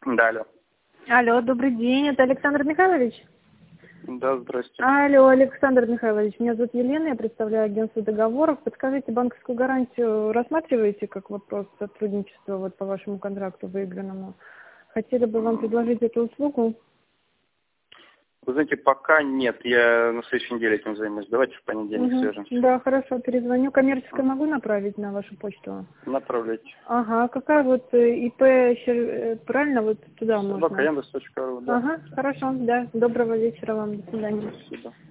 Да, алло. Алло, добрый день, это Александр Михайлович? Да, здрасте. Алло, Александр Михайлович, меня зовут Елена, я представляю агентство договоров. Подскажите, банковскую гарантию рассматриваете как вопрос сотрудничества вот по вашему контракту выигранному? Хотели бы вам предложить эту услугу? Вы знаете, пока нет. Я на следующей неделе этим займусь. Давайте в понедельник свяжемся. Да, хорошо, перезвоню. Коммерческое могу направить на вашу почту? Направляйте. Ага, какая вот ИП, правильно, вот туда можно? Собака.яндекс.ру, да. Ага, хорошо, да. Доброго вечера вам, до свидания. Спасибо.